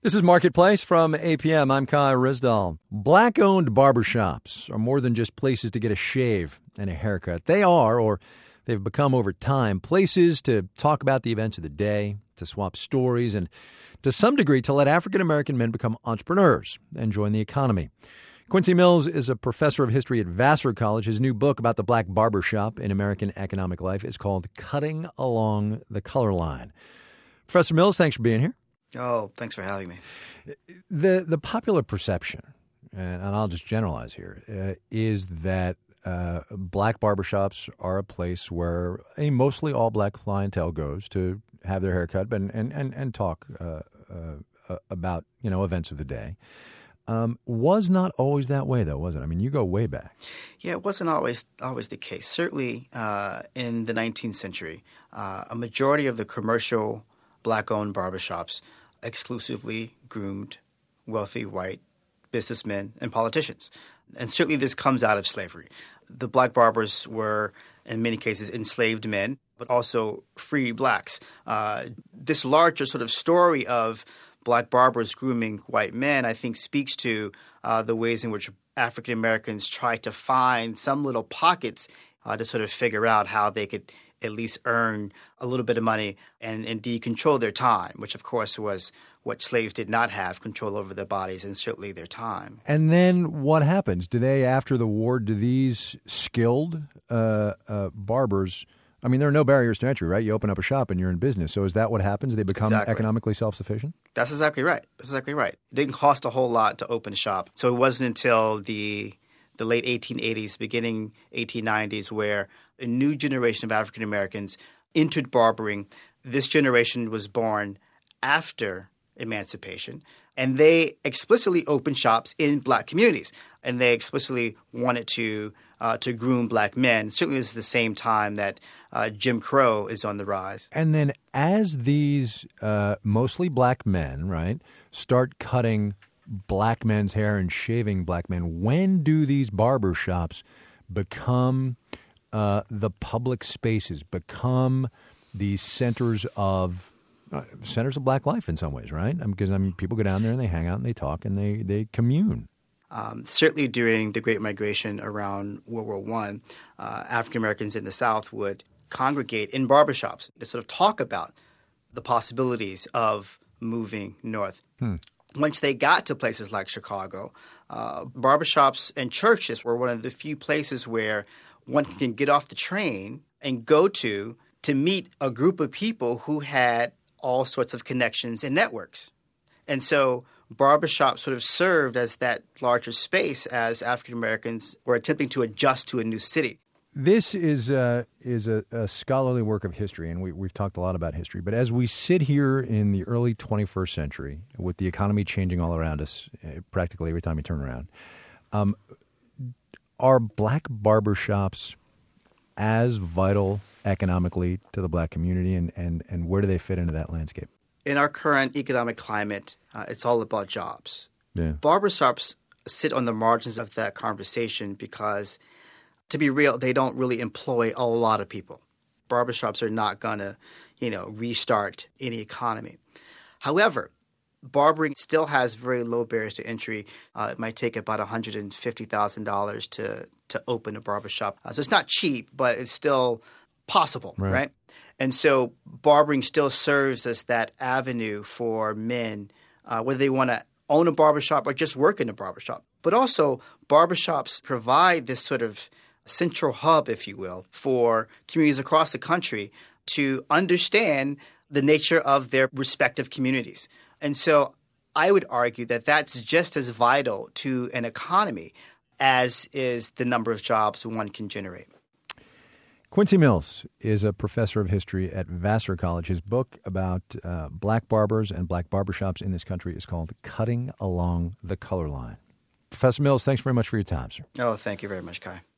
This is Marketplace from APM. I'm Kai Rizdal. Black-owned barbershops are more than just places to get a shave and a haircut. They are, or they've become over time, places to talk about the events of the day, to swap stories, and to some degree to let African-American men become entrepreneurs and join the economy. Quincy Mills is a professor of history at Vassar College. His new book about the black barbershop in American economic life is called Cutting Along the Color Line. Professor Mills, thanks for being here. Oh, thanks for having me. The popular perception, and I'll just generalize here, is that black barbershops are a place where a mostly all black clientele goes to have their hair cut and talk about events of the day. Was not always that way, though, was it? I mean, you go way back. Yeah, it wasn't always the case. Certainly in the 19th century, a majority of the commercial black-owned barbershops exclusively groomed wealthy white businessmen and politicians. And certainly this comes out of slavery. The black barbers were, in many cases, enslaved men, but also free blacks. This larger sort of story of black barbers grooming white men, I think, speaks to the ways in which African Americans try to find some little pockets to sort of figure out how they could at least earn a little bit of money and indeed control their time, which, of course, was what slaves did not have, control over their bodies and certainly their time. And then what happens? Do they, after the war, do these skilled barbers – I mean, there are no barriers to entry, right? You open up a shop and you're in business. So is that what happens? They become economically self-sufficient? That's exactly right. That's exactly right. It didn't cost a whole lot to open a shop. So it wasn't until the late 1880s, beginning 1890s, where a new generation of African Americans entered barbering. This generation was born after emancipation, and they explicitly opened shops in black communities, and they explicitly wanted to groom black men. Certainly, this is the same time that Jim Crow is on the rise. And then, as these mostly black men, right, start cutting black men's hair and shaving black men, when do these barber shops become the public spaces, become the centers of black life in some ways, right? Because people go down there and they hang out and they talk and they commune. Certainly during the Great Migration around World War I, African Americans in the South would congregate in barbershops to sort of talk about the possibilities of moving north. Once they got to places like Chicago, barbershops and churches were one of the few places where one can get off the train and go to meet a group of people who had all sorts of connections and networks. And so barbershops sort of served as that larger space as African Americans were attempting to adjust to a new city. This is a scholarly work of history, and we've talked a lot about history. But as we sit here in the early 21st century, with the economy changing all around us practically every time you turn around, are black barbershops as vital economically to the black community, and where do they fit into that landscape? In our current economic climate, it's all about jobs. Yeah. Barbershops sit on the margins of that conversation because, to be real, they don't really employ a lot of people. Barbershops are not going to, restart any economy. However, barbering still has very low barriers to entry. It might take about $150,000 to open a barbershop. So it's not cheap, but it's still possible, right? And so barbering still serves as that avenue for men, whether they want to own a barbershop or just work in a barbershop. But also barbershops provide this sort of central hub, if you will, for communities across the country to understand the nature of their respective communities. And so I would argue that that's just as vital to an economy as is the number of jobs one can generate. Quincy Mills is a professor of history at Vassar College. His book about black barbers and black barbershops in this country is called Cutting Along the Color Line. Professor Mills, thanks very much for your time, sir. Oh, thank you very much, Kai.